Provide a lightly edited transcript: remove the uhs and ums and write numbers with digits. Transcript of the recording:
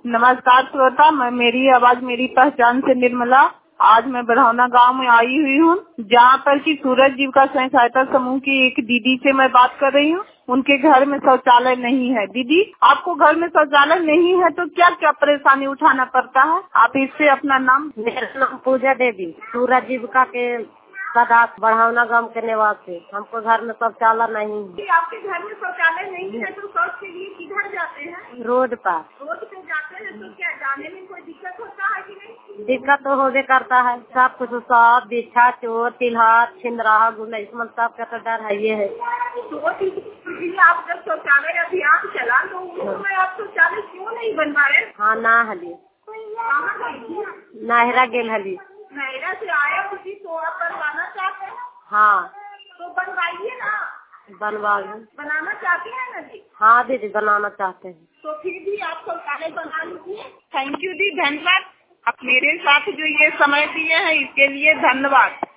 नमस्कार श्रोता, मेरी आवाज मेरी पहचान से निर्मला। आज मैं बरहौना गांव में आई हुई हूँ, जहाँ पर कि सूरज जीविका स्वयं सहायता समूह की एक दीदी से मैं बात कर रही हूँ। उनके घर में शौचालय नहीं है। दीदी, आपको घर में शौचालय नहीं है तो क्या क्या परेशानी उठाना पड़ता है? आप इससे अपना नाम। मेरा नाम पूजा देवी, सूरज जीविका के सदस्य, बरहौना गांव के निवासी। हमको घर में शौचालय नहीं है। आपके घर में शौचालय नहीं है तो शौच के लिए किधर जाते हैं? रोड पर। रोड पे जाते हैं तो क्या जाने में कोई दिक्कत होता है कि नहीं? दिक्कत तो होबे करता है। सब कुछ सांप, बिच्छा, चोर, तिलहार, छिंदराहा, गुंडा, सब का तो डर है। ये है तो आप जब शौचालय अभियान चला तो उस समय आप शौचालय क्यों नहीं बनवाए? हाँ, ना हली नाहरा गेल हली। नहरा से आया उसी तो आप बनवाना चाहते हैं? हाँ, तो बनवाइए ना। बनाना चाहते हैं ना जी? हाँ दीदी, बनाना चाहते हैं। तो फिर भी आप शौचालय बना लीजिए। थैंक यू दी, धन्यवाद। आप मेरे साथ जो ये समय दिए हैं इसके लिए धन्यवाद।